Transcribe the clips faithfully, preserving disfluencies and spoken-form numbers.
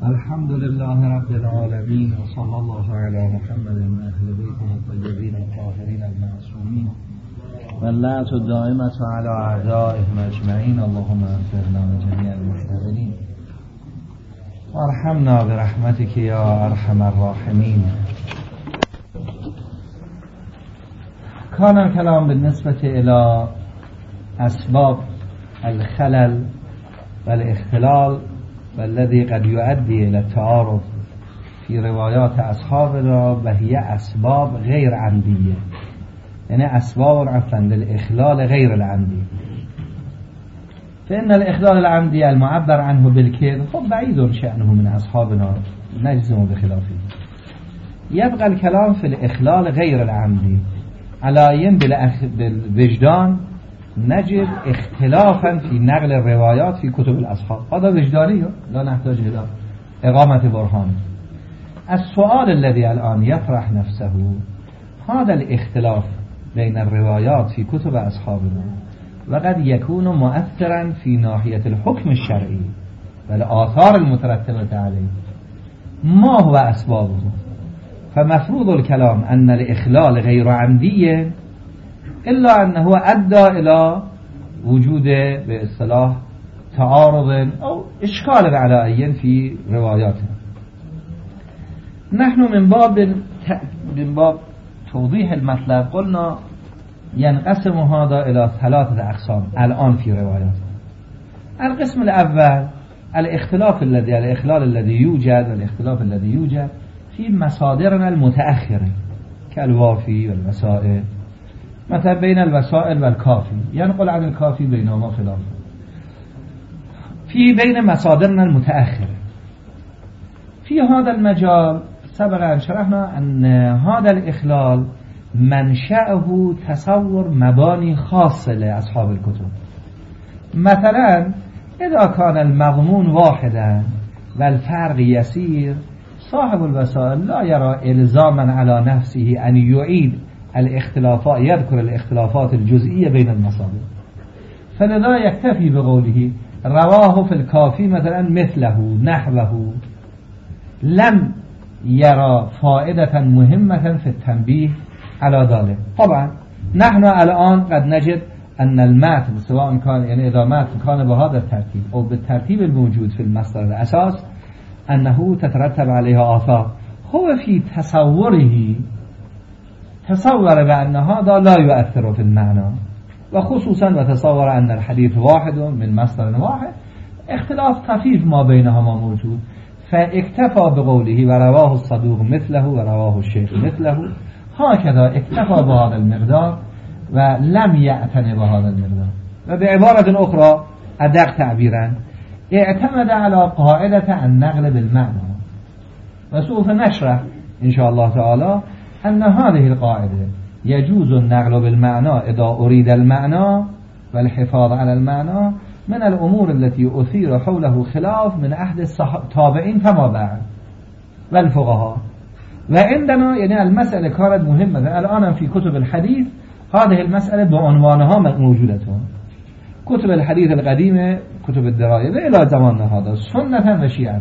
الحمد لله رب العالمين وصلى الله على محمد وأهل بيته الطيبين الطاهرين المعصومين واللعنة الدائمة على أعدائهم أجمعين. اللهم اغفر لنا جميع المحتضرين وارحمنا برحمتك يا أرحم الراحمين. كان الكلام بالنسبة إلى أسباب الخلل والاختلال والذي قد يؤدي إلى التعارض في روايات أصحابنا، وهي أسباب غير عمدية، يعني أسباب عفوا للإخلال غير العمدي. فإن الإخلال العمدي المعبر عنه بالكذب خب بعيد شأنه من أصحابنا، نجزم بخلافه. يبقى الكلام في الإخلال غير العمدي. على ين بالوجدان نجد اختلافا في نقل الروايات في كتب الأصحاب، هذا وجداني لا نحتاج إلى إقامة برهان. السؤال الذي الآن يطرح نفسه هذا الاختلاف بين الروايات في كتب أصحابنا وقد يكون مؤثرا في ناحية الحكم الشرعي والآثار المترتبة عليه، ما هو أسبابه؟ فمفروض الكلام أن الإخلال غير عمدي، إلا أنه أدى إلى وجود باصطلاح تعارض أو إشكال علائي في رواياته. نحن من باب من باب توضيح المطلب قلنا ينقسم هذا إلى ثلاثة أقسام الآن في رواياته. القسم الأول الاختلاف الذي الإخلال الذي يوجد والاختلاف الذي يوجد في مصادرنا المتأخرة كالوافي والوسائل، مثلا بين الوسائل والكافي، ينقل عن الكافي بينهما خلاف. في بين مصادرنا المتأخرة في هذا المجال سبق أن شرحنا أن هذا الإخلال منشأه تصور مباني خاصة لأصحاب الكتب. مثلا إذا كان المضمون واحدا والفرق يسير، صاحب الوسائل لا يرى إلزاما على نفسه أن يعيد الاختلافات، يذكر الاختلافات الجزئية بين المصادر، فلذا يكتفي بقوله رواه في الكافي مثلا مثله نحوه، لم يرى فائدة مهمة في التنبيه على ذلك. طبعا نحن الآن قد نجد أن المتن سواء كان يعني إذا متن كان بهذا الترتيب أو بالترتيب الموجود في المصدر الأساس أنه تترتب عليها آثار، هو في تصوره تصور بأن هذا لا يؤثر في المعنى، وخصوصا وتصور أن الحديث واحد من مصدر واحد، اختلاف طفيف ما بينهما موجود، فاكتفى بقوله ورواه الصدوق مثله ورواه الشيخ مثله، هكذا اكتفى بهذا المقدار ولم يعتني بهذا المقدار. وبعبارة أخرى أدق تعبيرا اعتمد على قاعدة النقل بالمعنى، وسوف نشرح إن شاء الله تعالى أن هذه القاعدة يجوز النقل بالمعنى إذا أريد المعنى والحفاظ على المعنى من الأمور التي أثير حوله خلاف من أحد التابعين فما بعد والفقهاء. وعندنا يعني المسألة كانت مهمة الآن في كتب الحديث، هذه المسألة بعنوانها موجودة. كتب الحديث القديمة كتب الدراية إلى زماننا هذا سنة وشيعة،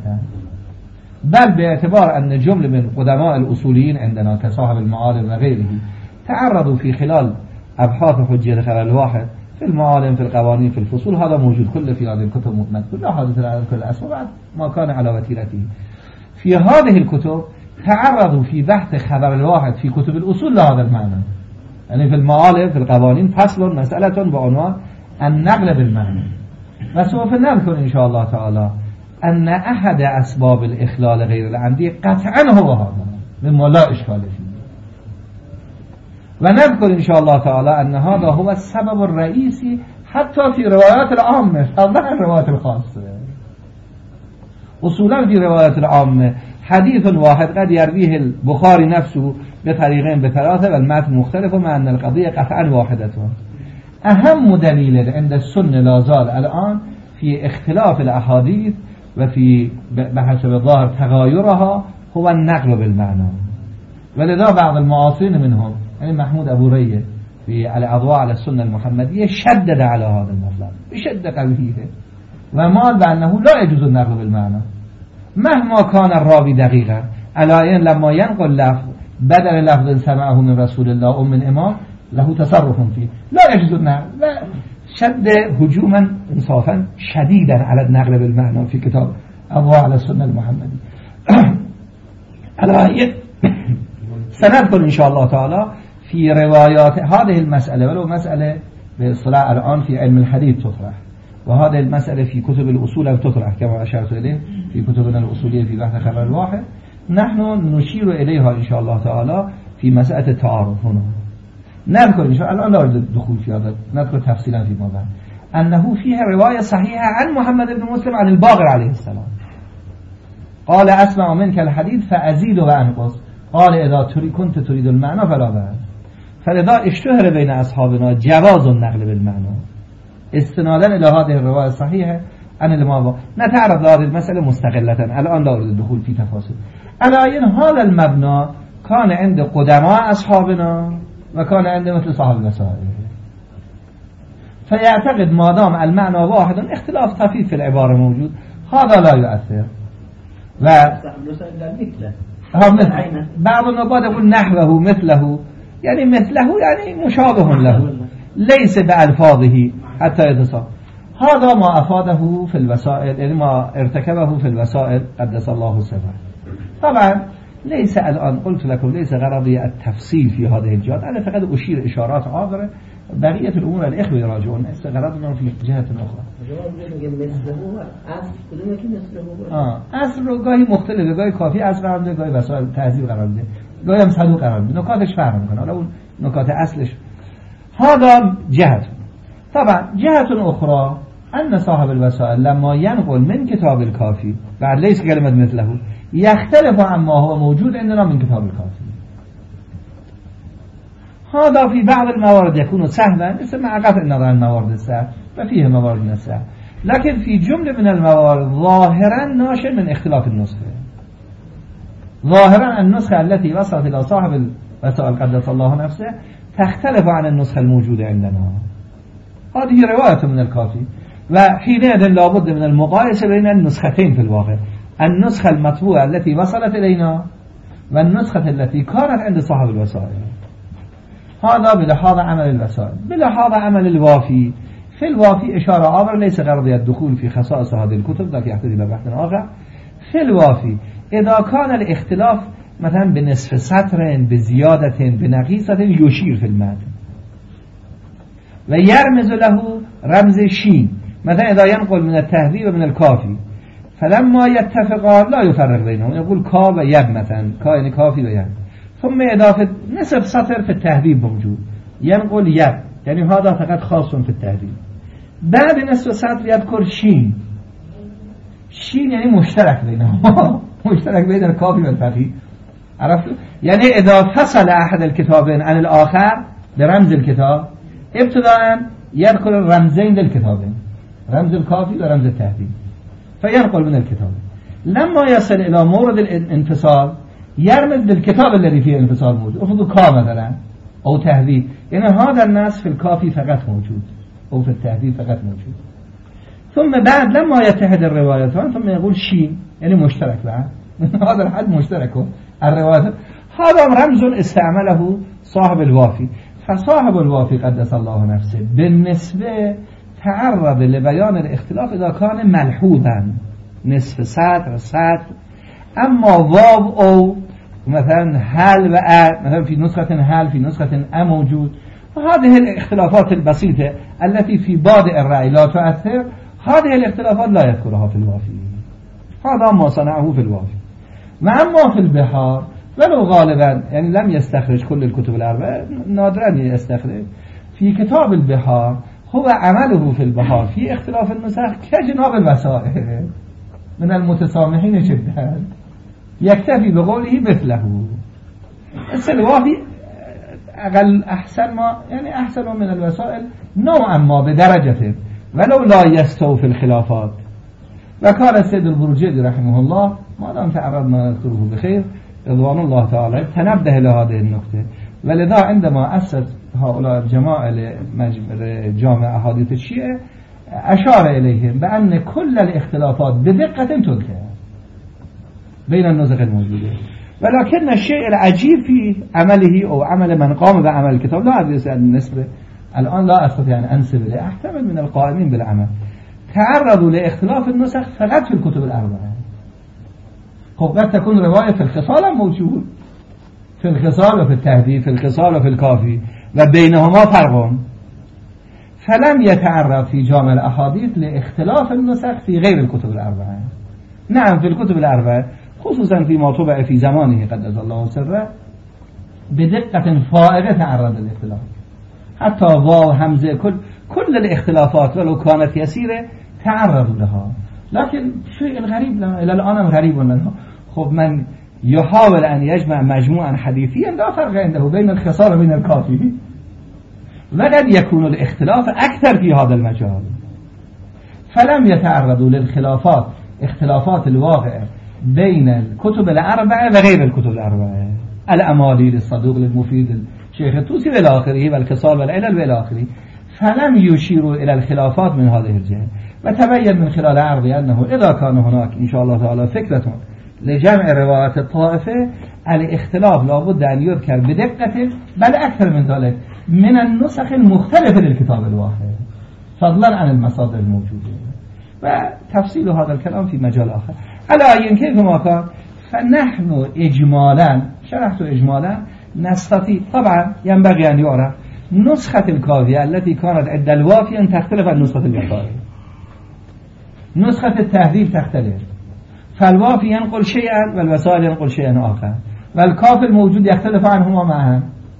بل باعتبار أن جملة من قدماء الأصوليين عندنا كصاحب المعالم وغيره تعرضوا في خلال أبحاث حجية خلال الواحد في المعالم في القوانين في الفصول، هذا موجود كله في هذه الكتب مكتوب، لا حدث على كل أسباب ما كان على وتيرته. في هذه الكتب تعرضوا في بحث خبر الواحد في كتب الأصول لهذا المعنى، يعني في المعالم في القوانين فصل مسألة بعنوان النقل بالمعنى. وسوف نذكر إن شاء الله تعالى أن أحد أسباب الإخلال غير العمدي قطعا هو هذا مما لا إشكال فيه، ونذكر إن شاء الله تعالى أن هذا هو السبب الرئيسي حتى في روايات العامة، أولا الروايات الخاصة. أصولا في روايات العامة حديث واحد قد يرويه البخاري نفسه بطريقين بثلاثة والمتن مختلف، مع أن القضية قطعا واحدة. أهم دليل عند السنة لا زال الآن في اختلاف الأحاديث وفي بحسب الظاهر تغايرها هو النقل بالمعنى. ولذا بعض المعاصرين منهم يعني محمود أبو ريه في على أضواء على السنة المحمدية شدد على هذا المطلب بشدة قوية، ومال بأنه لا يجوز النقل بالمعنى، مهما کان الراوی دقیقا علائن لما ينقل لفظ بدل لفظ سمعه من رسول الله او من امام له تصرف فيه لا يجوز النقل و شد هجوما انصافا شديدا على النقل بالمعنى في كتاب أضواء على السنة المحمدي. علائن سنذكر إن شاء الله تعالى في روايات هذه المسألة، ولو مسألة باصطلاح الآن في علم الحديث تطرح، وهذه المسألة في كتب الأصول تطرح كما أشرت إليه في كتبنا الأصولية في بحث خبر الواحد. نحن نشير إليها إن شاء الله تعالى في مسألة التعارف هنا. نذكر إن شاء الله، الآن لا أريد الدخول في هذا، نذكر تفصيلا في موضوع أنه فيها رواية صحيحة عن محمد بن مسلم عن الباقر عليه السلام قال أسمع منك الحديث فأزيد وأنقص، قال إذا تري كنت تريد المعنى فلا بأس. فلذا اشتهر بين أصحابنا جواز النقل بالمعنى استنادا إلى هذه الرواية الصحيحة عن الماضي. نتعرض هذه المسألة مستقلة، الآن لا أريد الدخول في تفاصيل. على أن هذا المبنى كان عند قدماء أصحابنا وكان عند مثل صاحب الوسائل، فيعتقد ما دام المعنى واحد اختلاف طفيف في العبارة موجود هذا لا يؤثر. و مثل بعض النقاد يقول نحوه مثله، يعني مثله يعني مشابه له ليس بألفاظه حتى يتصل. هذا ما أفاده في الوسائل، يعني ما ارتكبه في الوسائل قدس الله سره. طبعا ليس الآن قلت لكم ليس غرضي التفصيل في هذه الجهات، أنا فقط أشير إشارات عابرة، بقية الأمور الإخوة يراجعون، ليس غرضنا في جهة أخرى. آه أصل رو گاهی مختلفه، گاهی کافی اصل قرار میده، گاهی وسائل تهذیب قرار میده، گاهی هم صدوق قرار میده، نکاتش فرق میکنه. حالا اون نکات اصلش هذا جهة. طبعا جهة أخرى أن صاحب الوسائل لما ينقل من كتاب الكافي بعد ليس كلمة مثله يختلف عما هو موجود عندنا من كتاب الكافي. هذا في بعض الموارد يكون سهلا مثل مع قطع النظر عن الموارد السهل وفيه موارد من السهل، لكن في جملة من الموارد ظاهرا ناشئ من اختلاف النسخة. ظاهرا النسخة التي وصلت إلى صاحب الوسائل قدس الله نفسه تختلف عن النسخة الموجودة عندنا. هذه رواية من الكافي، وحينئذ لابد من المقايسة بين النسختين في الواقع، النسخة المطبوعة التي وصلت إلينا والنسخة التي كانت عند صاحب الوسائل. هذا بلحاظ عمل الوسائل. بلحاظ عمل الوافي، في الوافي إشارة عابرة ليس غرضي الدخول في خصائص هذه الكتب، لكن يحتاج إلى بحث آخر. في الوافي إذا كان الاختلاف مثلا بنصف سطر بزيادة بنقيصة يشير في المتن ويرمز له رمز شين، مثلا إذا ينقل من التهذيب ومن الكافي فلما يتفقان لا يفرق بينهم، يقول كا و يب، مثلا كا يعني كافي و يب، ثم إضافة نصف سطر في التهذيب موجود ينقل يب، يعني هذا فقط خاص في التهذيب. بعد نصف سطر يذكر شين، شين يعني مشترك بينهم مشترك بين الكافي والفقيه، عرفتوا؟ يعني إذا فصل أحد الكتابين عن الآخر برمز الكتاب ابتداء يذكر الرمزين للكتابين، رمز الكافي ورمز التهذيب، فينقل من الكتاب. لما يصل إلى مورد الانفصال يرمز بالكتاب الذي فيه الانفصال موجود، افرضوا كا مثلا أو تهذيب، يعني هذا الناس في الكافي فقط موجود أو في التهذيب فقط موجود. ثم بعد لما يتحد الروايتان ثم يقول شين، يعني مشترك بعد هذا الحد مشترك الروايات. هذا رمز استعمله صاحب الوافي. فصاحب الوافي قدس الله نفسه بالنسبة تعرض لبيان الاختلاف إذا كان ملحوظا نصف سطر سطر، أما واو أو مثلا هل و أ، مثلا في نسخة هل في نسخة أ موجود، وهذه الاختلافات البسيطة التي في بادئ الرأي لا تؤثر، هذه الاختلافات لا يذكرها في الوافي. هذا ما صنعه في الوافي. وأما في البحار ولو غالبا يعني لم يستخرج كل الكتب الأربعة، نادرا يستخرج، في كتاب البحار هو عمله في البحار في اختلاف النسخ كجناب الوسائل من المتسامحين جدا، يكتفي بقوله مثله. الوافي أقل أحسن ما يعني أحسن من الوسائل نوعا ما بدرجته، ولو لا يستوفي الخلافات. وكان السيد البرجيدي رحمه الله ما دام تعرضنا نذكره بخير رضوان الله تعالى تنبه إلى هذه النقطة، ولذا عندما أسس هؤلاء الجماعة لجامع أحاديث الشيعة أشار إليهم بأن كل الاختلافات بدقة تذكر، بين النسخ الموجودة. ولكن الشيء العجيب في عمله أو عمل من قام بعمل الكتاب لا أدري النسبة الآن لا أستطيع أن أنسب له، أحتمل من القائمين بالعمل تعرضوا لاختلاف النسخ فقط في الكتب الأربعة. قد تكون رواية في الخصال موجود، في الخصال وفي التهذيب، في الخصال وفي الكافي، وبينهما فرق، فلم يتعرض في جامع الأحاديث لاختلاف النسخ في غير الكتب الأربعة. نعم في الكتب الأربعة خصوصا فيما طبع في زمانه قدس الله سره بدقة فائقة تعرض الاختلاف، حتى واو همزة كل كل الاختلافات ولو كانت يسيرة تعرضوا لها. لكن شيء الغريب إلى الآن غريب لنا، خب من يحاول أن يجمع مجموعا حديثيا لا فرق عنده بين الخصال وبين الكافي، وقد يكون الاختلاف أكثر في هذا المجال، فلم يتعرضوا للخلافات اختلافات الواقع بين الكتب الأربعة وغير الكتب الأربعة، الأمالي للصدوق للمفيد الشيخ الطوسي والى آخره والكسال والعلل والى آخره، فلم يشيروا إلى الخلافات من هذه الجهة. وتبين من خلال عرضي أنه إذا كان هناك إن شاء الله تعالى فكرة لجمع روايات الطائفة، الاختلاف لابد أن يذكر بدقة، بل أكثر من ذلك من النسخ المختلفة للكتاب الواحد فضلا عن المصادر الموجودة. وتفصيل هذا الكلام في مجال آخر. على أي كيف ما كان، فنحن إجمالا شرحت إجمالا نستطيع، طبعا ينبغي أن يعرف نسخة الكافية التي كانت عند الوافي أن تختلف عن نسخة الوفائي، نسخة التهذيب تختلف، فالوافي ينقل شيئا والوسائل ينقل شيئا آخر، والكافي الموجود يختلف عنهما معا.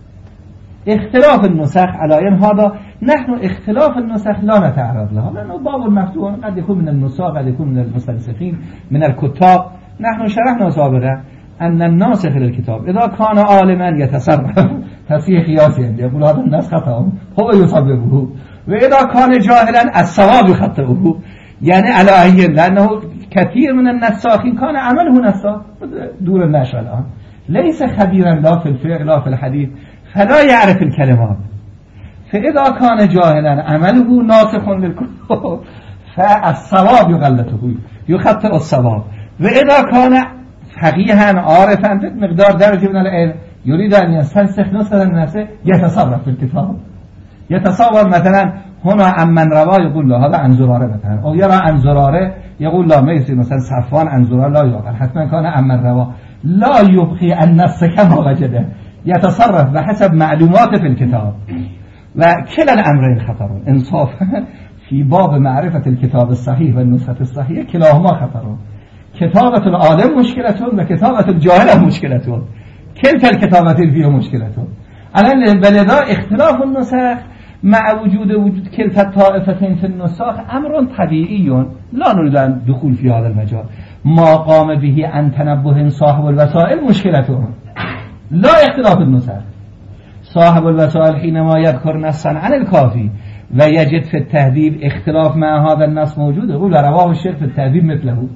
اختلاف النسخ على ين هذا نحن اختلاف النسخ لا نتعرض لها، لأنه باب المفتوح قد يكون من النساخ قد يكون من المستنسخين من الكتاب. نحن شرحنا سابقا أن الناسخ للكتاب إذا كان عالما يتصرف تصحيح قياسي يقول هذا النسخ خطأ هو يصوبه، وإذا كان جاهلا الصواب يخطئه، يعني على أي، لأنه كثير من النساخين كان عمله نساخ دور النشر الآن ليس خبيرا لا في الفقه لا في الحديث فلا يعرف الكلمات، فإذا كان جاهلا عمله ناسخ للكتب فالصواب يغلطه يخطئ الصواب، وإذا كان فقيها عارفا مقدار درجة من العلم يريد أن يستنسخ نسخة نفسه يتصرف في الكتاب، يتصور مثلا هنا عن من رواه يقول له هذا عن زراره مثلا، أو يرى عن زراره يقول لا ميسي مثلا صفوان عن زراره لا يقال حتما كان عن من رواه، لا يبقي النص كما وجده، يتصرف بحسب معلومات في الكتاب. وكلا الأمرين خطر انصافا في باب معرفة الكتاب الصحيح والنسخة الصحيحة كلاهما خطر. كتابة العالم مشكلة وكتابة الجاهل مشكلة، كلتا الكتابتين فيها مشكلة. الآن بلذا اختلاف النسخ مع وجود وجود كلتا الطائفتين في النسخ أمر طبيعي لا نريد أن دخول في هذا المجال. ما قام به عن تنبه صاحب الوسائل مشكلته، لا اختلاف النسخ. صاحب الوسائل حينما يذكر نصا عن الكافي ويجد في التهذيب اختلاف مع هذا النص موجود يقول رواه الشيخ في التهذيب مثله،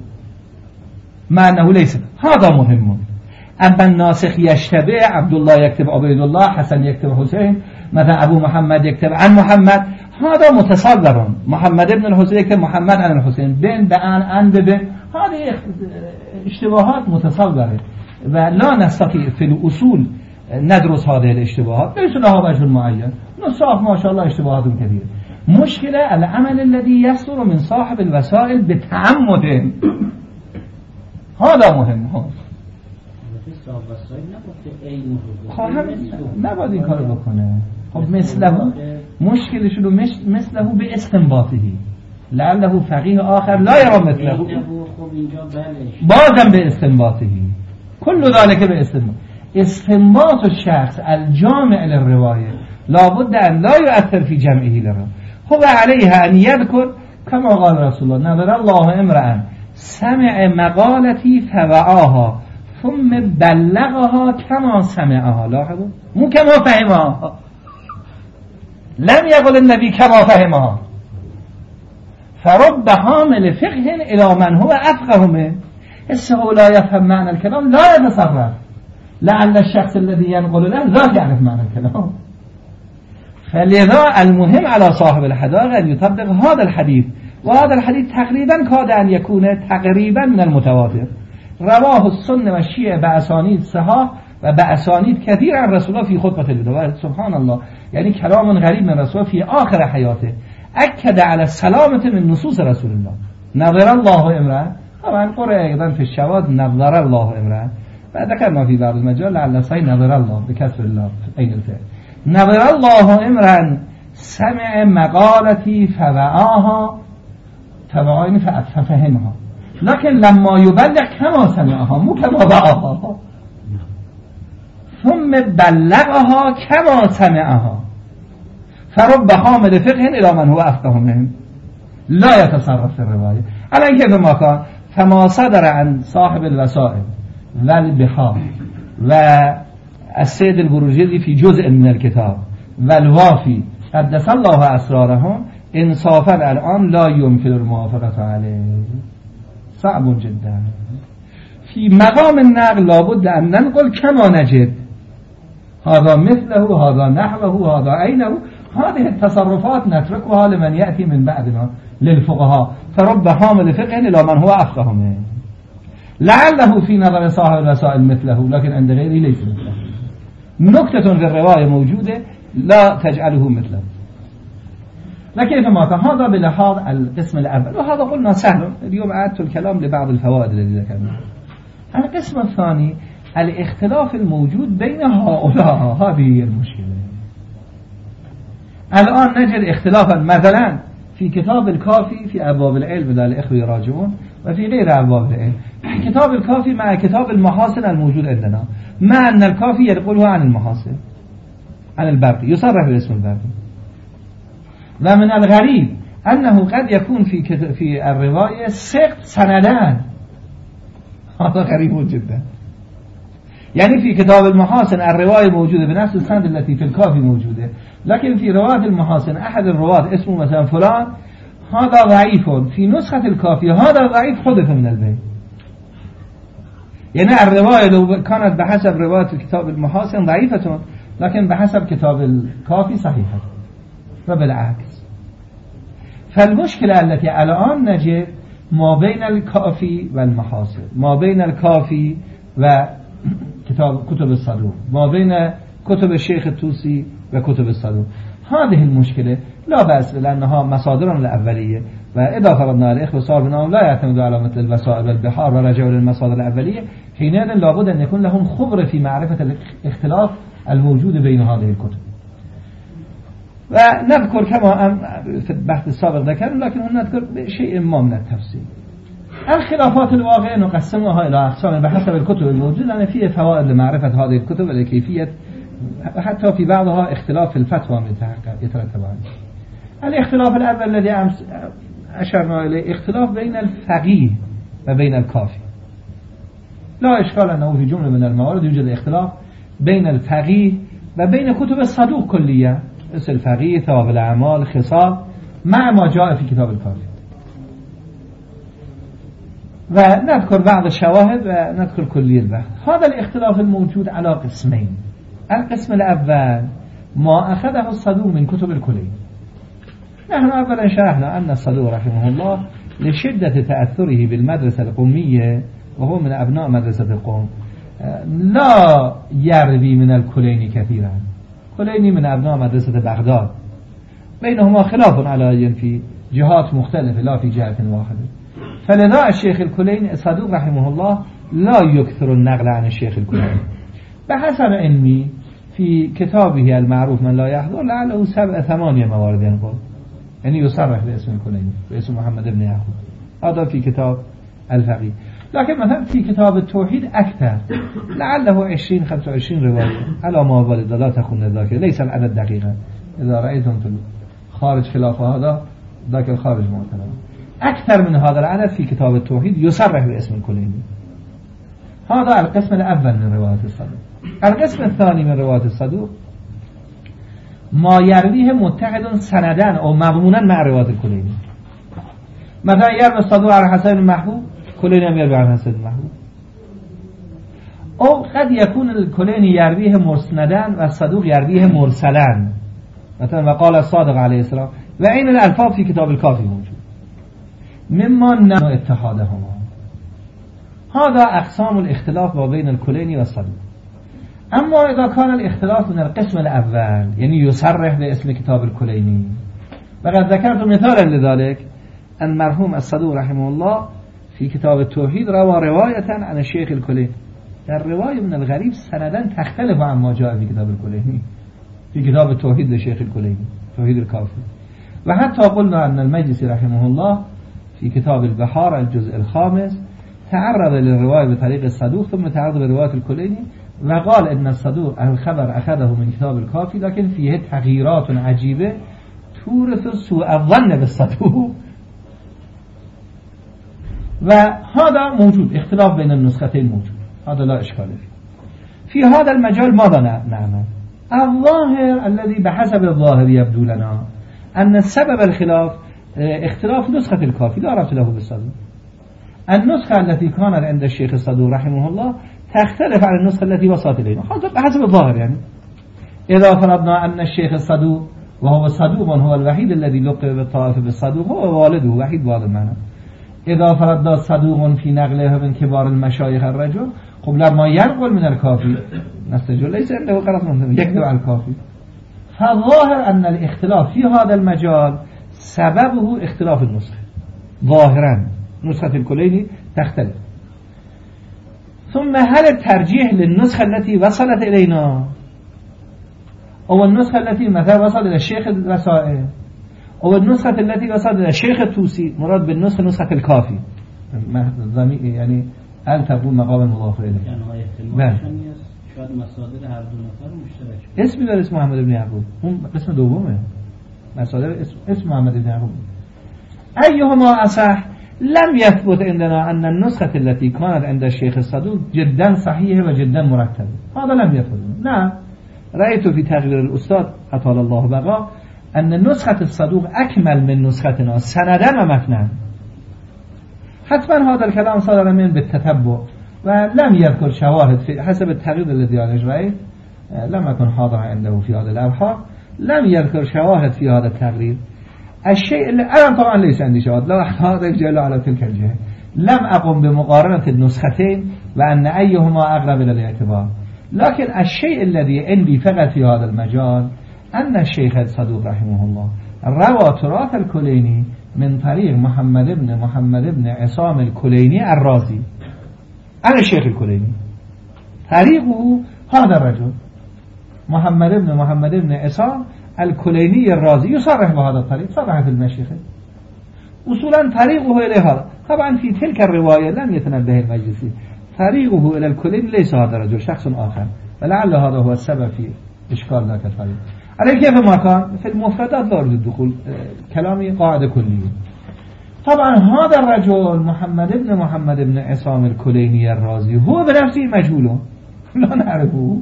مع أنه ليس. هذا مهم. أما الناسخ يشتبه، عبد الله يكتب عبيد الله، حسن يكتب حسين، مثلا أبو محمد يكتب عن محمد، هذا متصور. محمد ابن الحسين يكتب محمد عن الحسين، بين بأن أن ببن، هذه اشتباهات متصورة ولا نستطيع في الأصول ندرس هذه الاشتباهات، ليس لها وجه معين. نصاف ما شاء الله اشتباهات كثيرة. مشكلة العمل الذي يصدر من صاحب الوسائل بتعمد، هذا مهم. ها خواهم نباید این کارو بکنه. خب مثله مشکل شده مثله به استنباطه لعله فقیه آخر لا یرا مثله بازم به استنباطه كل ذلك به استنباط. استنباط الشخص الجامع للرواية لابد أن لا يؤثر في جمعه للرواية. هو عليها أن يذكر كما قال رسول الله نظر الله امرأ سمع مقالتي فوعاها ثم بلغها كما سمعها، لاحظوا مو كما فهمها، لم يقل النبي كما فهمها. فرب حامل فقه الى من هو افقه منه، هسه لا يفهم معنى الكلام لا يتصرف، لعل الشخص الذي ينقل له لا يعرف معنى الكلام. فلذا المهم على صاحب الحدائق أن يطبق هذا الحديث، وهذا الحديث تقريبا كاد أن يكون تقريبا من المتواتر، رواه السنة و شیعه بأسانید صحاح و بأسانید كثير عن رسول الله في خطبة الوداع. سبحان الله، يعني كلام غريب من رسول الله في آخر حياته أكد على السلامة من نصوص رسول الله. نظر الله امرأ، طبعا قرأ أيضا في الشواذ نظر الله امرأ، فذكرنا في بعض المجال لعل صحيح نظر الله بكسر الله أين الفعل. نظر الله امرأ سمع مقالتي فوعاها فوعاها ففهمها، لكن لما يبلغ كما سمعها مو كما وعاها، ثم بلغها كما سمعها، فرب حامل فقه إلى من هو أفقه منه لا يتصرف في الرواية. على كيف ما كان، فما صدر عن صاحب الوسائل والبحار والسيد البروجردي في جزء من الكتاب والوافي قدس الله أسرارهم انصافا الآن لا يمكن الموافقة عليه، صعب جدا. في مقام النقل لابد أن ننقل كما نجد، هذا مثله، هذا نحوه، هذا عينه. هذه التصرفات نتركها لمن يأتي من بعدنا للفقهاء، فرب حامل فقه إلى من هو أفقه منه، لعله في نظر صاحب الوسائل مثله لكن عند غيره ليس مثله. نكتة في الرواية موجودة لا تجعله مثله. لكن ما كان هذا بلحاظ القسم الأول، وهذا قلنا سهل. اليوم أعدت الكلام لبعض الفوائد التي ذكرناها. القسم الثاني الاختلاف الموجود بين هؤلاء، هذه هي المشكلة. الآن نجد اختلافا مثلا في كتاب الكافي في أبواب العلم للإخوة يراجعون، وفي غير أبواب العلم. في كتاب الكافي مع كتاب المحاسن الموجود عندنا، مع أن الكافي يقولها عن المحاسن عن البرقي، يصرح باسم البرقي. ومن الغريب أنه قد يكون في في الرواية سقط سندان، هذا غريب جدا. يعني في كتاب المحاسن الرواية موجودة بنفس السند التي في الكافي موجودة، لكن في رواية المحاسن أحد الرواة اسمه مثلا فلان، هذا ضعيف في نسخة الكافي، هذا ضعيف حذف من البيت. يعني الرواية لو كانت بحسب رواية الكتاب المحاسن ضعيفة، لكن بحسب كتاب الكافي صحيحة، وبالعكس. فالمشكلة التي الآن نجد ما بين الكافي والمحاسن، ما بين الكافي وكتاب كتب الصدوق، ما بين كتب الشيخ الطوسي وكتب الصدوق، هذه المشكلة لا بأس لأنها مصادرنا الأولية. وإذا فرضنا الإخوة صار بناهم لا يعتمدوا على مثل الوسائل والبحار ورجعوا للمصادر الأولية، حينئذ لابد أن يكون لهم خبرة في معرفة الاختلاف الموجود بين هذه الكتب. ونذكر كما في البحث السابق ذكرنا، لكن هنا نذكر شيء ما من التفصيل. الخلافات الواقعية نقسمها إلى أقسام بحسب الكتب الموجودة، لأن فيها فوائد لمعرفة هذه الكتب ولكيفية، حتى في بعضها اختلاف في الفتوى يترتب عليه. الاختلاف الأول الذي أشرنا إليه اختلاف بين الفقيه وبين الكافي. لا إشكال أنه في جملة من الموارد يوجد اختلاف بين الفقيه وبين كتب الصدوق كلية، مثل الفقيه، ثواب الأعمال، خصال، مع ما جاء في كتاب الكافي. ونذكر بعض الشواهد ونذكر كلية البحث. هذا الاختلاف الموجود على قسمين. القسم الأول ما أخذه الصدوق من كتب الكلية. نحن أولا شرحنا أن الصدوق رحمه الله لشدة تأثره بالمدرسة القومية، وهو من أبناء مدرسة القوم، لا يروي من الكليني كثيرا. كليني من أبناء مدرسة بغداد، بينهما خلاف على في جهات مختلفة لا في جهة واحدة. فلذا الشيخ الكليني الصدوق رحمه الله لا يكثر النقل عن الشيخ الكليني. بحسب علمي في كتابه المعروف من لا يحضر لعله سبع ثمانية موارد ينقل، يعني يصرح باسم الكليني باسم محمد بن يعقوب، هذا في كتاب الفقيه. لكن مثلا في كتاب التوحيد أكثر، لعله عشرين خمسة وعشرين رواية على ما والد، لا تخون الذاكرة، ليس العدد دقيقا. إذا رأيتم في الخارج خلاف هذا ذاك الخارج معتبر. أكثر من هذا العدد في كتاب التوحيد يصرح باسم الكليني. هذا القسم الأول من رواية الصدوق. القسم الثاني من رواية الصدوق ما يرويه متحد سندان أو مضمونا مع رواية الكليني. مثلا يروي الصدوق عن حسن المحبوب، كليني هم يروي عن حسن المحبوب. أو قد يكون الكليني يرويه مرسندان والصدوق يرويه مرسلان، مثلا وقال الصادق عليه السلام، وعين الألفاظ في كتاب الكافي موجود. مما نوع اتحادهما، هذا أقسام الاختلاف ما بين الكليني والصدوق. أما إذا كان الاختلاف من القسم الأول يعني يصرح باسم كتاب الكليني، وقد ذكرت مثالا لذلك أن مرحوم الصدوق رحمه الله في كتاب التوحيد روى رواية عن الشيخ الكليني. در رواية من الغريب سندا تختلف عن ما جاء في كتاب الكليني في كتاب التوحيد للشيخ الكليني توحيد الكافي. وحتى قلنا أن المجلسي رحمه الله في كتاب البحار الجزء الخامس تعرض للرواية بطريق الصدوق ثم تعرض لرواية الكليني، وقال أن الصدوق الخبر أخذه من كتاب الكافي لكن فيه تغييرات عجيبة تورث سوء الظن بالصدوق. وهذا موجود، اختلاف بين النسختين موجود، هذا لا إشكال فيه. في هذا المجال ماذا نعمل؟ الظاهر الذي بحسب الظاهر يبدو لنا أن السبب الخلاف اختلاف نسخة الكافي لا ربط له بالصدوق. النسخة التي كانت عند الشيخ الصدوق رحمه الله تختلف عن النسخة التي وصلت إلينا، هذا بحسب الظاهر. يعني إذا فرضنا أن الشيخ الصدوق وهو صدوق هو الوحيد الذي لقب بالطائفة بالصدوق، هو والده وحيد والد معنا، إذا فرضنا صدوق في نقله من كبار المشايخ الرجل، قبل ما ينقل من الكافي نستجل ليس عنده قرص من يكتب على الكافي. فالظاهر أن الاختلاف في هذا المجال سببه اختلاف النسخة. ظاهرا نسخة الكليني تختلف. ثم هل الترجيح للنسخة التي وصلت إلينا أو النسخة التي مثلا وصل إلى الشيخ الرسائل أو النسخة التي وصلت إلى الشيخ التوسي؟ مراد بالنسخة نسخة الكافي، يعني هل تكون مقام مضاف إليه؟ يعني هاي احتمال شاید مصادر هر دو نفر مشترک. اسمی داره اسم محمد بن یعقوب، اون قسم دومه. مصادر اسم, اسم محمد بن یعقوب. أيهما أصح؟ لم يثبت عندنا أن النسخة التي كانت عند الشيخ الصدوق جدا صحيحة وجدا مرتبة. هذا لم يثبت. لا، رأيت في تقرير الأستاذ أطال الله بقى أن نسخة الصدوق أكمل من نسختنا سندا ومتنا. حتما هذا الكلام صدر من بالتتبع ولم يذكر شواهد في حسب التقرير الذي أنا رأيت، لم أكن حاضر عنده في هذا الأبحاث، لم يذكر شواهد في هذا التقرير. الشيء اللي أنا طبعا ليس عندي شواهد، لا هذا الجهل على تلك الجهة، لم أقم بمقارنة النسختين وأن أيهما أقرب إلى الاعتبار. لكن الشيء الذي عندي فقط في هذا المجال أن الشيخ الصدوق رحمه الله روى تراث الكليني من طريق محمد بن محمد بن عصام الكليني الرازي عن الشيخ الكليني. طريقه هذا الرجل محمد بن محمد بن عصام الكليني الرازي يصرح بهذا الطريق، صرح في المشيخة أصولا طريقه إلى هذا. طبعا في تلك الرواية لم يتنبه المجلسي، طريقه إلى الكليني ليس هذا الرجل، شخص آخر، ولعل هذا هو السبب في إشكال ذاك الطريق. على كيف ما كان في المفردات لا أريد الدخول، كلامي قاعدة كلية. طبعا هذا الرجل محمد بن محمد بن عصام الكليني الرازي هو بنفسه مجهول لا نعرفه،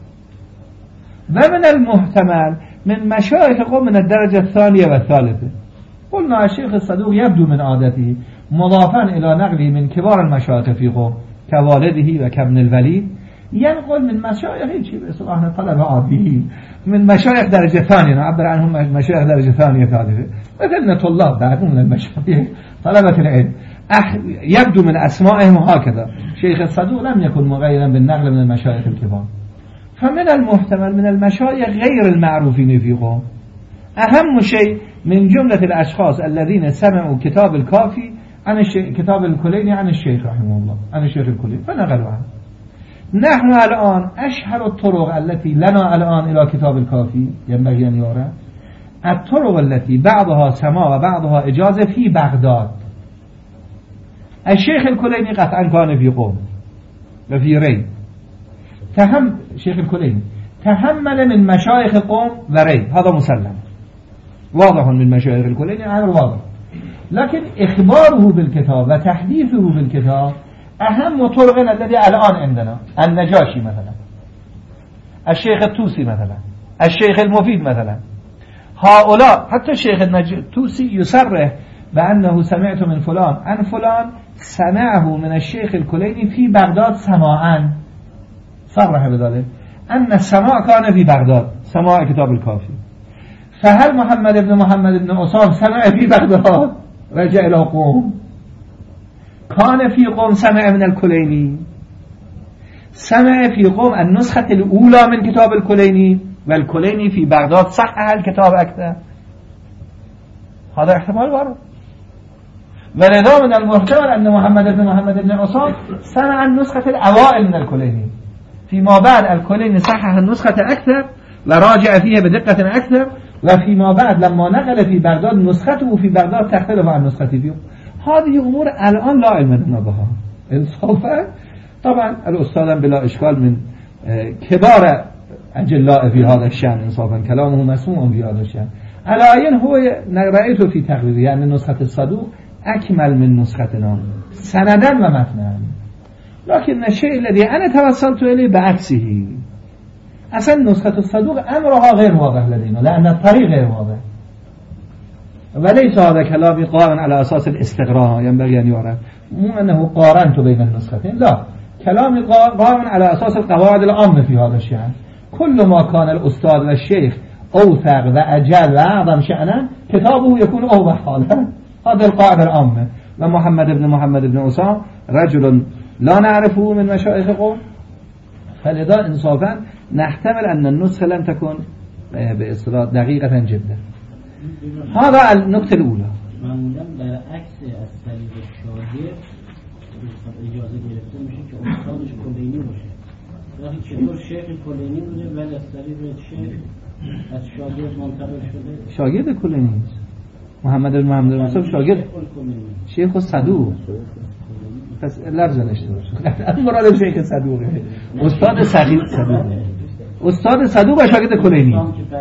ومن المحتمل من مشايخ قوم من الدرجة الثانية والثالثة. قلنا الشيخ الصدوق يبدو من عادته مضافا إلى نقله من كبار المشايخ في قوم كوالده وكابن الوليد، ينقل من مشايخ شيء بإصلاحنا طلب عاديين، من مشايخ درجة ثانية، نعبر عنهم مشايخ درجة ثانية ثالثة، مثلنا طلاب بعدهم من المشايخ طلبة العلم، يبدو من أسمائهم هكذا. شيخ الصدوق لم يكن مغيرا بالنقل من المشايخ الكبار. فمن المحتمل من المشايخ غير المعروفين في قوم. أهم شيء من جملة الأشخاص الذين سمعوا كتاب الكافي عن الشيخ، كتاب الكليني عن الشيخ رحمه الله، عن الشيخ الكليني، فنقلوا عنه. نحن الآن أشهر الطرق التي لنا الآن إلى كتاب الكافي ينبغي أن يرى الطرق التي بعضها سماع وبعضها إجازة في بغداد. الشيخ الكليني قطعا كان في قوم وفي ري، تهم شيخ الكليني تحمل من مشايخ قوم وري، هذا مسلم واضح من مشايخ الكليني، أمر واضح. لكن إخباره بالكتاب وتحديثه بالكتاب أهم طرقنا الذي الآن عندنا، النجاشي مثلا، الشيخ التوسي مثلا، الشيخ المفيد مثلا، هؤلاء حتى الشيخ التوسي يصرح بأنه سمعت من فلان عن فلان سمعه من الشيخ الكليني في بغداد سماعا، صرح بذلك أن السماع كان في بغداد، سماع كتاب الكافي. فهل محمد بن محمد بن عصام سمع في بغداد رجع إلى قوم؟ كان في قوم سمع من الكليني، سمع في قوم النسخة الأولى من كتاب الكليني والكليني في بغداد صحح الكتاب أكثر. هذا احتمال وارد. ولذا من المحتمل أن محمد بن محمد بن عصام سمع النسخة الأوائل من الكليني، فيما بعد الكليني صحح النسخة أكثر وراجع فيها بدقة أكثر، وفيما بعد لما نقل في بغداد نسخته في بغداد تختلف عن نسخته فيه. هذه أمور الآن لا علم لنا بها إنصافا. طبعا الأستاذ بلا إشكال من كبار أجلاء في هذا الشأن إنصافا، كلامه مسموع في هذا الشأن. على أين هو رأيته في تقريره يعني نسخة الصدوق أكمل من نسختنا سندا ومتنا، لكن الشيء الذي أنا توصلت إليه بعكسه. أصلا نسخة الصدوق أمرها غير واضح لدينا لأن الطريق غير واضح، وليس هذا كلامي قارن على أساس الاستقراء ينبغي أن يعرف، مو أنه قارنت بين النسختين، لا، كلامي قارن على أساس القواعد العامة في هذا الشأن. كل ما كان الأستاذ والشيخ أوثق وأجل وأعظم شأنا كتابه يكون أوضح حالا. هذا القاعدة العامة. ومحمد بن محمد بن عصام رجل لا نعرفه من مشايخ قوم، فلذا إنصافا نحتمل أن النسخة لن تكون بإصطلاح دقيقة جدا. هذا النقطة الأولى. معمولا برعکس از طریق شاگرد اجازه گرفته میشه که استادش کلینی باشه. وقتی چطور شیخ کلینی بوده ولی از طریق شیخ از شاگرد منتقل شده. شاگرد کلینی محمد بن محمد بن عصام شاگرد شیخ صدوق. پس لفظ نشته باشه. مراد شیخ صدوقه. استاد صدوق صدوقه. استاد صدوق و شاگرد کلینی.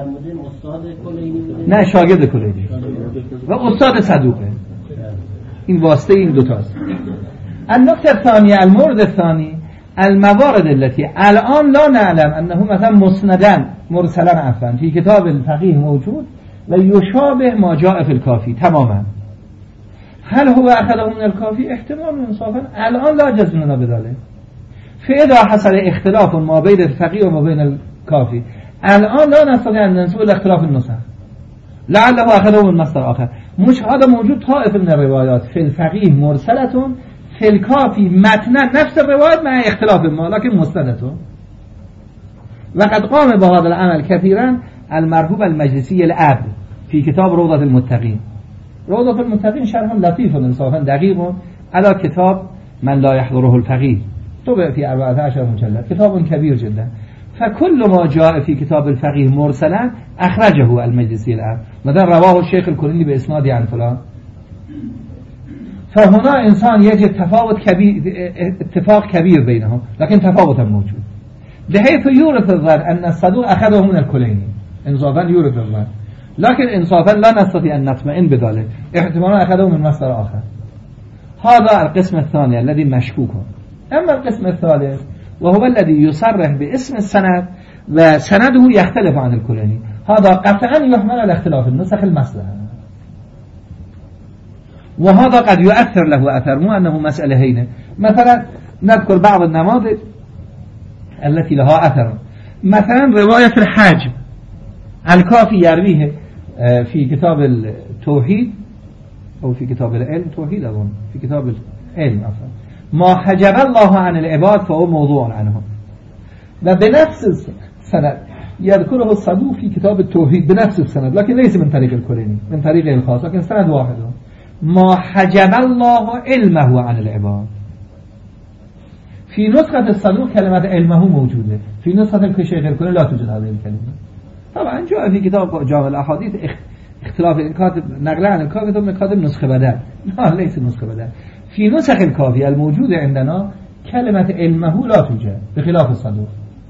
نه شاگرد کلینی. و استاد صدوقه. این واسطه این دوتاست. النقطة الثانية المورد الثاني الموارد التي الآن لا نعلم أنه مثلا مسندا مرسلا عفوا في كتاب الفقيه موجود ويشابه ما جاء في الكافي تماما. هل هو أخذه من الكافي؟ احتمال انصافا الآن لا جزم لنا بذلك. فإذا حصل اختلاف ما بين الفقيه وما بين الكافي الآن لا نستطيع أن ننسب الاختلاف النسخ، لعله أخذه من مصدر آخر. مش هذا موجود طائف من الروايات في الفقيه مرسلة في الكافي متنا نفس الروايات مع اختلاف ما لكن مستندة. وقد قام بهذا العمل كثيرا المرحوم المجلسي العبد في كتاب روضة المتقين. روضة المتقين شرح لطيف انصافا دقيق على كتاب من لا يحضره الفقيه، طبع في أربعة عشر مجلد، كتاب كبير جدا. فكل ما جاء في كتاب الفقيه مرسلا أخرجه المجلسي العبد، مثلا رواه الشيخ الكليني بإسناد عن فلان. فهنا إنسان يجد تفاوت كبير، اتفاق كبير بينهم لكن تفاوت موجود، بحيث يورث الظن أن الصدوق أخذه من الكليني إنصافا يورث الظن، لكن إنصافا لا نستطيع أن نطمئن بذلك، احتمالا أخذه من مصدر آخر. هذا القسم الثاني الذي مشكوك. أما القسم الثالث وهو الذي يصرح باسم السند وسنده يختلف عن الكليني، هذا قطعا يحمل على اختلاف النسخ المصلحة، وهذا قد يؤثر له أثر، مو أنه مسألة هينة. مثلا نذكر بعض النماذج التي لها أثر. مثلا رواية الحج الكافي يرويه في كتاب التوحيد أو في كتاب العلم توحيد أظن في كتاب العلم أصلا ما حجب الله عن العباد فهو موضوع عنهم، وبنفس السند يذكره الصدوق في كتاب التوحيد بنفس السند لكن ليس من طريق الكليني، من طريق الخاص، لكن سند واحد. ما حجب الله علمه عن العباد. في نسخة الصدوق كلمة علمه موجودة، في نسخة الشيخ الكليني لا توجد هذه الكلمة. طبعا جاء في كتاب جامع الأحاديث اختلاف الكاتب نقل عن الكاتب ثم كاتب نسخة بدل، لا ليس نسخة بدل. في نسخ الكافي الموجودة عندنا كلمة علمه لا توجد بخلاف الصدوق.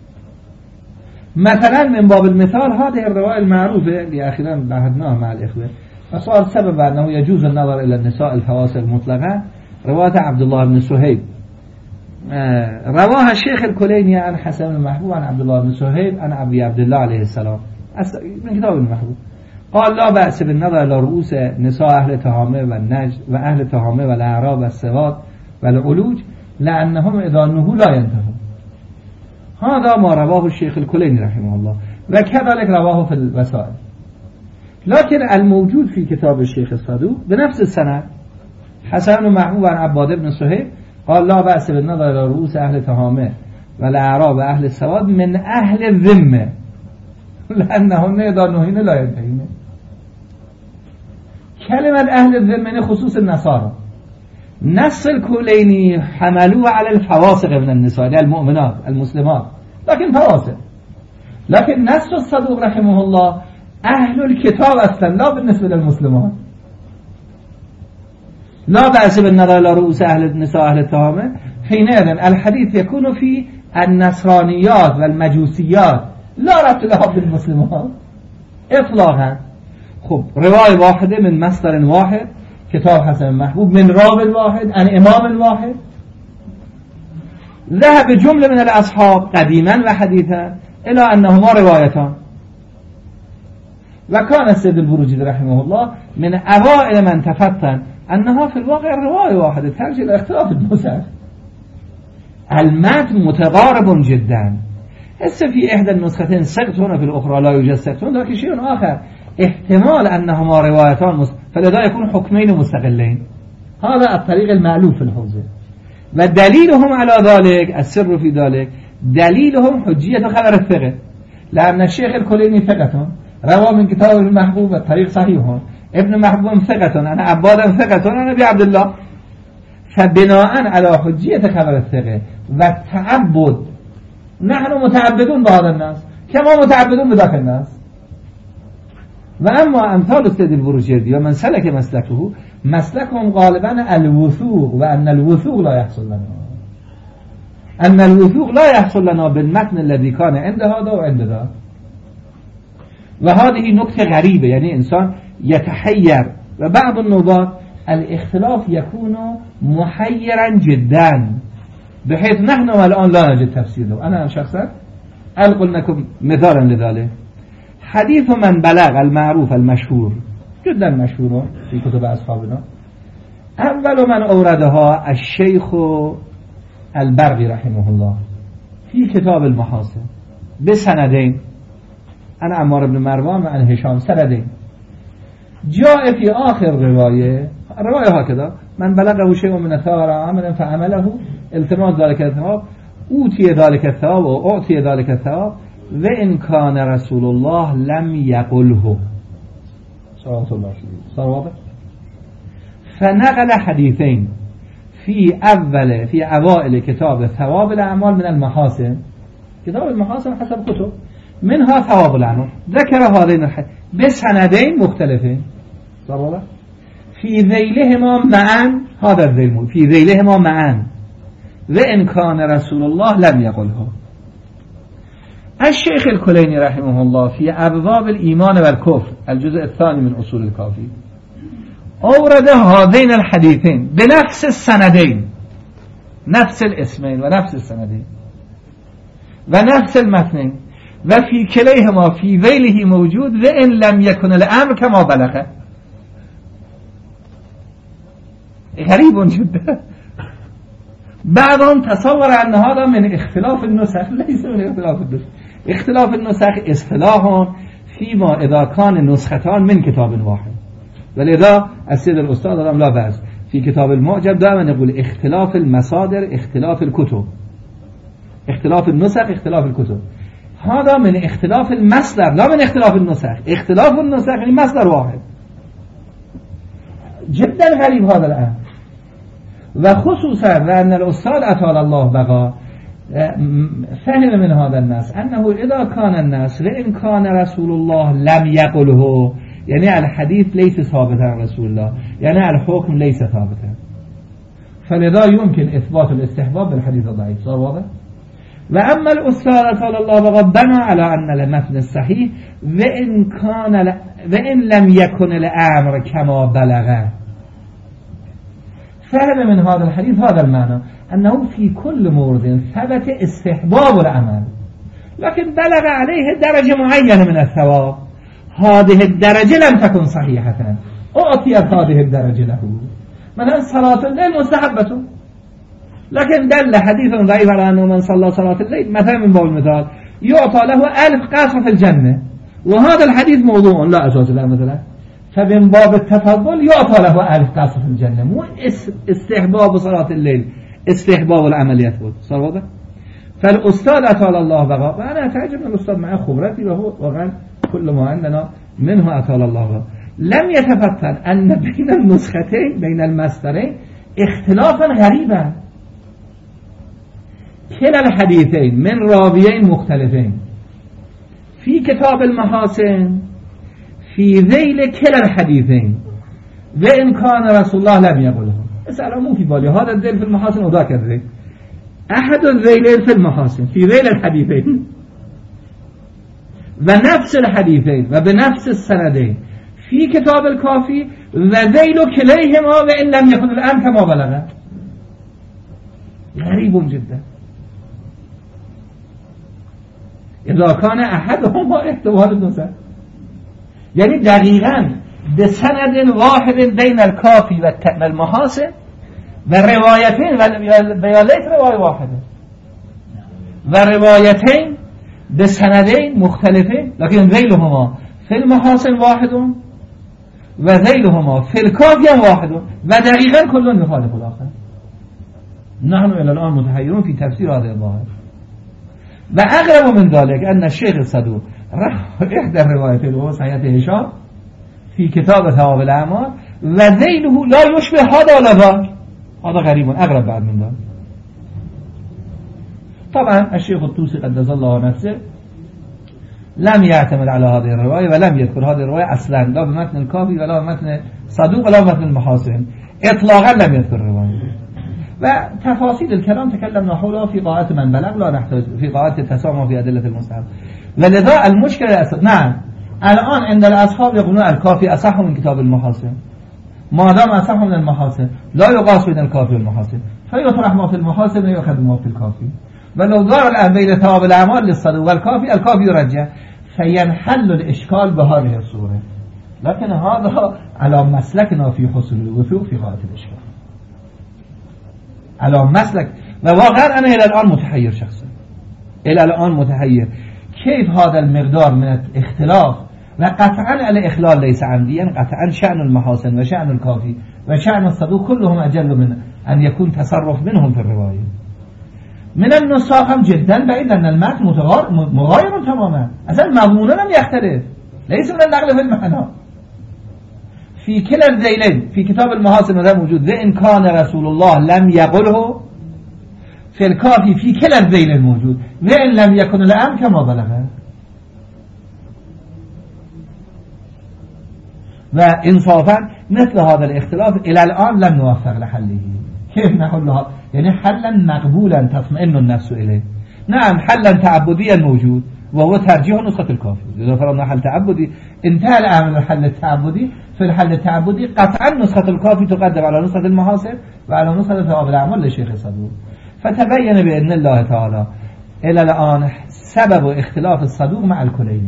مثلا من باب المثال هذه الرواية المعروفة اللي أخيرا بحثناها مع الإخوة فصار سبب أنه يجوز النظر إلى النساء الفواسق مطلقا، رواية عبد الله بن سهيب رواها الشيخ الكليني عن حسن المحبوب عن عبد الله بن سهيب عن أبي عبد الله عليه السلام من كتاب المحبوب. قال لا بأس بالنظر إلى رؤوس نساء أهل تهامة والنجد وأهل تهامة والأعراب والسواد والعلوج لأنهم إذا نهوا لا ينتهوا. هذا ما رواه الشيخ الكليني رحمه الله، وكذلك رواه في الوسائل. لكن الموجود في كتاب الشيخ الصدوق بنفس السنة حسن محبوب عن عباد بن صهيب قال لا بأس بالنظر إلى رؤوس أهل تهامه والأعراب أهل السواد من أهل الذمة لأنهم إذا نهين لا ينتهين. كلمة أهل الذمة خصوص النصارى. نص الكليني حملوه على الفواسق من النساء يعني المؤمنات المسلمات لكن فواسق. لكن نص الصدوق رحمه الله أهل الكتاب أصلا لا بالنسبة للمسلمات. لا بأس بالنظر إلى رؤوس أهل النساء أهل التهامة. حينئذ الحديث يكون في النصرانيات والمجوسيات لا ربط لها بالمسلمات إطلاقا. خب رواية واحدة من مصدر واحد كتاب حسن محبوب من راو واحد عن إمام واحد. ذهب جملة من الأصحاب قديما وحديثا إلى أنهما روايتان. وكان السيد البروجردي رحمه الله من أوائل من تفتن أنها في الواقع رواية واحدة ترجع إلى اختلاف النسخ. المتن متقارب جدا. هسه في إحدى النسختين سقط هنا في الأخرى لا يوجد سقط هنا لكن شيء آخر احتمال أنهما روايتان مست... فلذا يكون حكمين مستقلين. هذا الطريق المألوف في الحوزة. ودليلهم على ذلك السر في ذلك دليلهم حجية خبر الثقة لأن الشيخ الكليني ثقة روى من كتاب المحبوب الطريق صحيح ابن محبوب ثقة أنا عباد ثقة أنا نبي عبد الله. فبناء على حجية خبر الثقة والتعبد نحن متعبدون بهذا الناس كما متعبدون بذاك الناس. وأما أمثال السيد البروجردي ومن سلك مسلكه مسلكهم غالبا الوثوق وأن الوثوق لا يحصل لنا أن الوثوق لا يحصل لنا بالمتن الذي كان عند هذا وعند ذا. وهذه نكتة غريبة يعني إنسان يتحير. وبعض النظار الاختلاف يكون محيرا جدا بحيث نحن الآن لا نجد تفسيره. أنا شخصا أقول لكم مثالا لذلك حديث من بلغ المعروف المشهور جدا مشهور في كتب أصحابنا. أول من أوردها الشيخ البرقي رحمه الله في كتاب المحاسن بسندين أنا عمار بن مروان وعن هشام سندين. جاء في آخر رواية الرواية هكذا من بلغه شيء من الثواب عملا فعمله التماس ذلك الثواب أوتي ذلك الثواب وأعطي ذلك الثواب وإن كان رسول الله لم يقله صلى الله عليه وسلم. فنقل حديثين في أول في أوائل كتاب ثواب الأعمال من المحاسن. كتاب المحاسن حسب كتب منها ثواب الأعمال ذكر هذين الحديث بسندين مختلفين صار في ذيلهما معا. هذا الذيل في ذيلهما معا وإن كان رسول الله لم يقله. الشيخ الكليني رحمه الله في أبواب الإيمان والكفر الجزء الثاني من أصول الكافي أورد هذين الحديثين بنفس السندين نفس الاسمين ونفس السندين ونفس المتنين وفي كليهما في ذيله موجود وإن لم يكن الأمر كما بلغه. غريب جدا. بعضهم تصور أن هذا من اختلاف النسخ. ليس من اختلاف النسخ. اختلاف النسخ اصطلاح فيما إذا كان نسختان من كتاب واحد. ولذا السيد الأستاذ رحمه لا بأس في كتاب المعجم دائما يقول اختلاف المصادر اختلاف الكتب. اختلاف النسخ اختلاف الكتب. هذا من اختلاف المصدر لا من اختلاف النسخ. اختلاف النسخ يعني مصدر واحد. جدا غريب هذا الآن. وخصوصا أن الأستاذ أطال الله بقى فهم من هذا الناس أنه إذا كان الناس وإن كان رسول الله لم يقله يعني الحديث ليس ثابتا عن رسول الله يعني الحكم ليس ثابتا. فلذا يمكن إثبات الاستحباب بالحديث الضعيف. صار واضح؟ وأما الأستاذ أطال الله بقى بنى على أن المتن الصحيح وإن كان ل... وإن لم يكن الأمر كما بلغه. فهم من هذا الحديث هذا المعنى أنه في كل مورد ثبت استحباب العمل لكن بلغ عليه درجة معينة من الثواب. هذه الدرجة لم تكن صحيحة أعطيت هذه الدرجة له. مثلا صلاة الليل مستحبة لكن دل حديث ضعيف على أنه من صلى صلاة الليل مثلا من باب المثال يعطى له ألف قصر في الجنة وهذا الحديث موضوع لا أساس له مثلا. فمن باب التفضل يعطى له ألف قصر في الجنة، مو استحباب صلاة الليل، استحباب العمليات بود. صار واضح؟ فالأستاذ أطال الله بقى، وأنا أتعجب من الأستاذ مع خبرتي وهو واقعا كل ما عندنا منه أطال الله بقى. لم يتفتن أن بين النسختين بين المصدرين اختلافا غريبا، كلا الحديثين من راويين مختلفين في كتاب المحاسن في ذيل كلا الحديثين، وإن كان رسول الله لم يقله. اسأل مو في بالي هذا الذيل في المحاسن وذاك الذيل، أحد الذيلين في المحاسن في ذيل الحديثين ونفس الحديثين وبنفس السندين في كتاب الكافي وذيل كليهما وإن لم يكن الآن كما بلغ. غريب جدا. إذا كان أحدهما احتمال النسخ، يعني دقيقا بسند واحد بين الكافي والمحاسن وروايتين وليس رواية واحدة وروايتين بسندين مختلفين، لكن ذيلهما في المحاسن واحد وذيلهما في الكافي واحد ودقيقا كل يخالف الآخر. نحن إلى الآن متحيرون في تفسير هذا الظاهر. وأغرب من ذلك أن الشيخ الصدوق إحدى الروايتين وهو صحيح هشام في كتاب ثواب الأعمال وذيله لا يشبه هذا ولا ذاك. هذا غريب أغرب بعد من ذلك. طبعا الشيخ الطوسي قدس الله نفسه لم يعتمد على هذه الرواية ولم يذكر هذه الرواية أصلا، لا بمتن الكافي ولا بمتن صدوق ولا بمتن المحاسن، إطلاقا لم يذكر الرواية. وتفاصيل الكلام تكلمنا حولها في قاعدة من بلغ، لا نحتاج في قاعدة التسامح في أدلة المستحب. ولذا المشكلة الأساس نعم الآن عند الأصحاب يقولون الكافي أصح من كتاب المحاسن، ما دام أصح من المحاسن لا يقاس بين الكافي والمحاسن، فيطرح ما في المحاسن ويأخذ ما في الكافي. ولو دار الآن بين ثواب الأعمال للصدوق والكافي الكافي يرجع، فينحل الإشكال بهذه الصورة. لكن هذا على مسلكنا في حصول الوثوق في غاية الإشكال، على مسلك. وواقعا أنا إلى الآن متحير شخصا، إلى الآن متحير كيف هذا المقدار من الاختلاف. وقطعا الإخلال ليس عمديا، قطعا شأن المحاسن وشأن الكافي وشأن الصدوق كلهم أجل من أن يكون تصرف منهم في الرواية. من النساخ جدا بعيد أن المتن مغاير تماما، أصلا مضمونا لم يختلف، ليس من النقل في المعنى. في كلا الذيلين في كتاب المحاسن هذا موجود، وإن كان رسول الله لم يقله في الكافي في كلا الذيلين موجود، وإن لم يكن الآن كما بلغه. وإنصافا مثل هذا الاختلاف إلى الآن لم نوفق لحله. كيف نحلها؟ يعني حلا مقبولا تطمئن النفس إليه. نعم حلا تعبديا موجود وهو ترجيح نسخة الكافي. إذا فرضنا حل تعبدي انتهى الآن من الحل التعبدي، في الحل التعبدي قطعا نسخة الكافي تقدم على نسخة المحاسن وعلى نسخة ثواب الأعمال للشيخ الصدوق. فتبين بإذن الله تعالى إلى الآن سبب اختلاف الصدوق مع الكليني،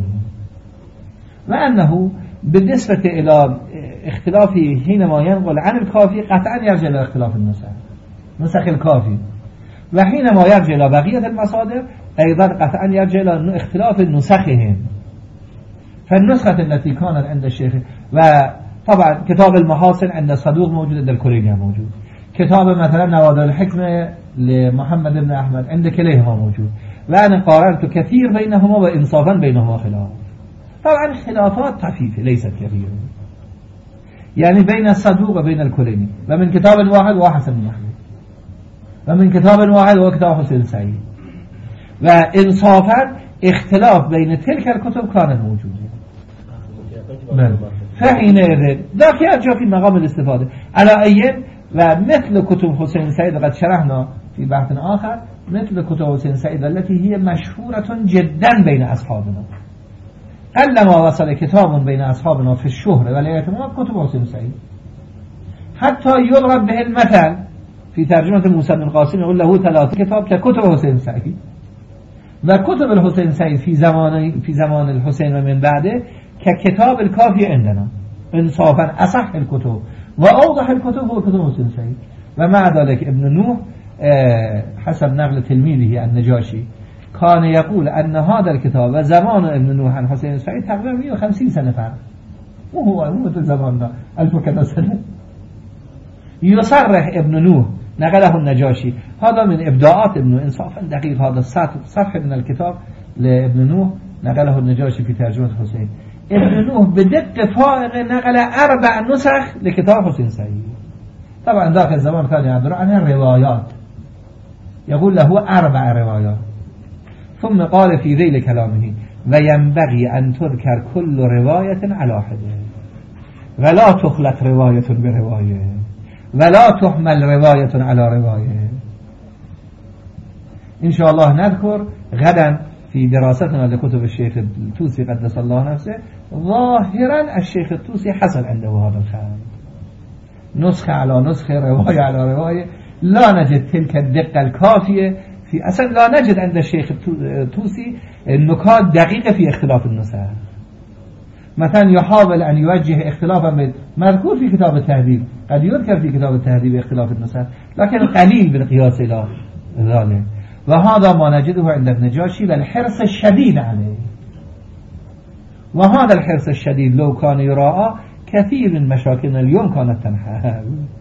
وأنه بالنسبة إلى اختلافه حينما ينقل عن الكافي قطعا يرجع إلى اختلاف النسخ نسخ الكافي، وحينما يرجع إلى بقية المصادر أيضا قطعا يرجع إلى اختلاف نسخهم. فالنسخة التي كانت عند الشيخ، وطبعا كتاب المحاسن عند الصدوق موجود، عند الكليني موجود، كتاب مثلا نوادر الحكمة لمحمد بن أحمد عند كليهما موجود، وأنا قارنت كثير بينهما وإنصافا بينهما خلاف. طبعا خلافات طفيفة ليست كبيرة، يعني بين الصدوق وبين الكليني، ومن كتاب واحد وحسن بن أحمد، ومن كتاب واحد وكتاب حسين سعيد. وإنصافا اختلاف بين تلك الكتب كان موجودا. فحينئذ ذاك يرجع في مقام الاستفادة على أي. ومثل كتب حسين سعيد قد شرحنا في بحث آخر، مثل كتب حسين سعيد التي هي مشهورة جدا بين أصحابنا، قلما وصل كتاب بين أصحابنا في الشهر والاعتماد كتب حسين سعيد، حتى يضرب به المثل في ترجمة موسى بن القاسم يقول له ثلاث كتاب ككتب حسين سعيد. وكتب الحسين سعيد في زمان في زمان الحسين ومن بعده ككتاب الكافي عندنا، انصافا أصح الكتب وأوضح الكتب هو كتب حسين سعيد. ومع ذلك ابن نوح حسب نقل تلميذه النجاشي كان يقول أن هذا الكتاب وزمان ابن نوح عن حسين سعيد تقريبا مئة وخمسين سنة فرق، هو هو تو زبان دا الف كذا سنة. يصرح ابن نوح نقله النجاشي، هذا من إبداعات ابن إنصافا دقيق، هذا صفحة من الكتاب لابن نوح نقله النجاشي في ترجمة حسين. ابن نوح بدقة فائقة نقل أربع نسخ لكتاب حسين سعيد. طبعا ذاك الزمان كان يعبر عنها الروايات، يقول له أربع روايات. ثم قال في ذيل كلامه وينبغي أن تذكر كل رواية على حده ولا تخلط رواية برواية ولا تحمل رواية على رواية. إن شاء الله نذكر غدا في دراستنا لكتب الشيخ الطوسي قدس الله نفسه ظاهرا الشيخ الطوسي حصل عنده هذا الخام، نسخة على نسخة، رواية على رواية، لا نجد تلك الدقة الكافية في أصلا، لا نجد عند الشيخ الطوسي النكات دقيقة في اختلاف النسخ. مثلا يحاول أن يوجه اختلافا مذكور في كتاب التهذيب، قد يذكر في كتاب التهذيب اختلاف النسخ لكن قليل بالقياس إلى ذلك، وهذا ما نجده عند النجاشي والحرص الشديد عليه. وهذا الحرص الشديد لو كان يراعى كثير من مشاكلنا اليوم كانت تنحل.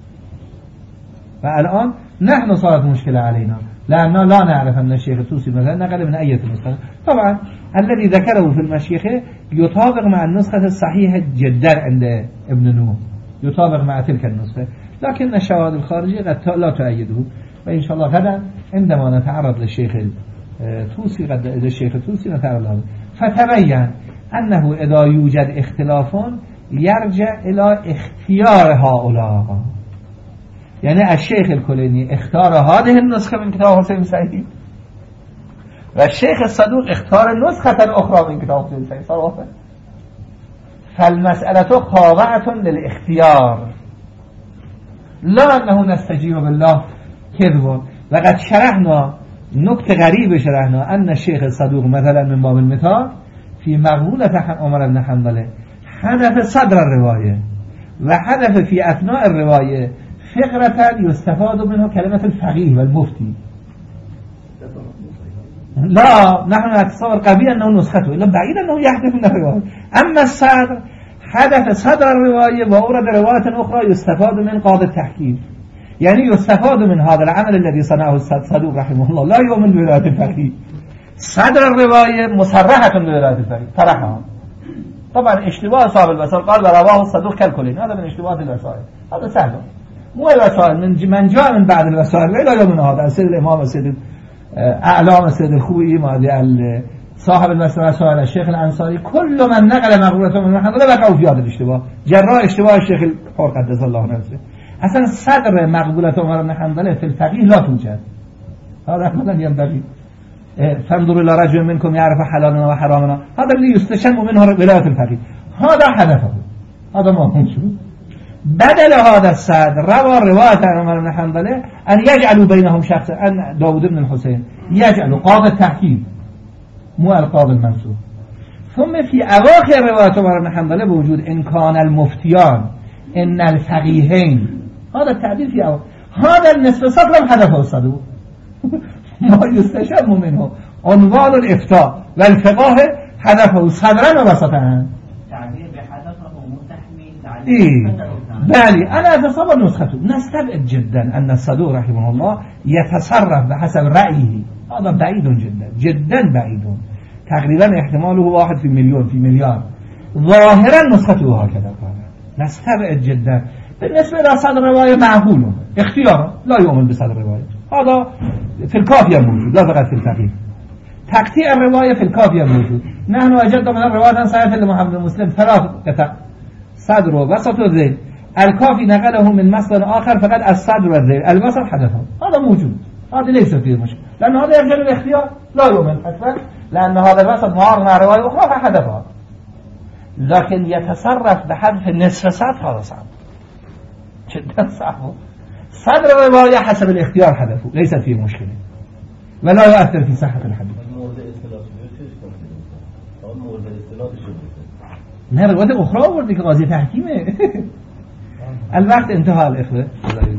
فالآن نحن صارت مشكلة علينا لأننا لا نعرف أن الشيخ الطوسي مثلا نقل من أي نسخة. طبعا الذي ذكره في المشيخة يطابق مع النسخة الصحيحة جدا عند ابن نوح، يطابق مع تلك النسخة، لكن الشواهد الخارجية لا تؤيده. وإن شاء الله غدا عندما نتعرض للشيخ الطوسي قد للشيخ الطوسي نتعرض له فتبين أنه إذا يوجد اختلاف يرجع إلى اختيار هؤلاء، يعني الشيخ الكليني اختار هذه النسخة من كتاب حسين سعيد والشيخ الصدوق اختار النسخة الأخرى من كتاب حسين سعيد صراحة. فالمسألة خاضعة للاختيار لا أنه نستجيب بالله كذب. وقد شرحنا نكتة غريبة، شرحنا أن الشيخ الصدوق مثلا من باب المثال في مقبولة عمر بن حنبل حذف صدر الرواية وحذف في أثناء الرواية فقرة يستفاد منه كلمة الفقيه والمفتي. لا نحن نتصور قبيل أنه نسخته، إلا بعيد أنه يحذف من الرواية. أما الصدر حذف صدر الرواية وأورد رواية أخرى يستفاد من قاضي التحكيم، يعني يستفاد من هذا العمل الذي صنعه الصدوق رحمه الله لا يؤمن بولاية الفقيه. صدر الرواية مصرحة بولاية الفقيه طرحها. طبعا اشتباه صاحب الوسائل قال ورواه الصدوق كالكلين، هذا من اشتباهات الوسائل، هذا سهل. مو الوسائل من من جاء من بعد الوسائل إلى يومنا هذا السيد الإمام السيد أعلام السيد الخوئي ما صاحب الوسائل الشيخ الأنصاري، كل من نقل مقولته من محمد وقعوا في هذا الاشتباه، جراء اشتباه الشيخ الحور قدس الله نفسه. اصلا صدر مقبولة عمر بن حنبل في الفقيه لا توجد، هذا مثلا ينبغي فانظروا الى رجل منكم يعرف حلالنا وحرامنا، هذا اللي يستشم منه ولاية الفقيه، هذا حذفه، هذا ما موجود. بدل هذا الصدر روى رواية عمر بن حنبل أن يجعلوا بينهم شخص، أن داود بن الحسين يجعلوا قاضي التحكيم مو القاضي المنصوب. ثم في أواخر رواية عمر بن حنبل بوجود إن كان المفتيان إن الفقيهين، هذا التعبير في أواخر، هذا النصف سطر لم حذفه الصدوق ما يستشم منه عنوان الإفتاء والفقه حذفه صدرا ووسطا. تعبير بحذفه متحمل تعليق إيه بالي أنا أتصور نسخته. نستبعد جدا أن الصدوق رحمه الله يتصرف بحسب رأيه، هذا بعيد جدا جدا بعيد، تقريبا احتماله واحد في مليون في مليار. ظاهرا نسخته هكذا كان، نستبعد جدا. بالنسبة إلى صدر الرواية معقول اختيار، لا يؤمن بصدر الرواية، هذا في الكافية موجود لا فقط في الفقيه. تقطيع الرواية في الكافية موجود. نحن وجدنا من الرواية صحيحة لمحمد مسلم ثلاث قطع، صدر ووسط وذيل. الكافي نقله من مصدر آخر فقط الصدر والذيل، الوسط حدثه، هذا موجود، هذا ليس فيه مشكلة، لأن هذا يرجع للاختيار لا يؤمن حتى، لأن هذا الوسط معارض مع رواية أخرى فحدثها. لكن يتصرف بحذف النصف سطر هذا صعب جدا صعب. صدر الرواية حسب الاختيار حذفه، ليست فيه مشكلة ولا يؤثر في صحة الحديث. نه رواية أخرى وردي كغازي تحكيمه. الوقت انتهى الإخوة.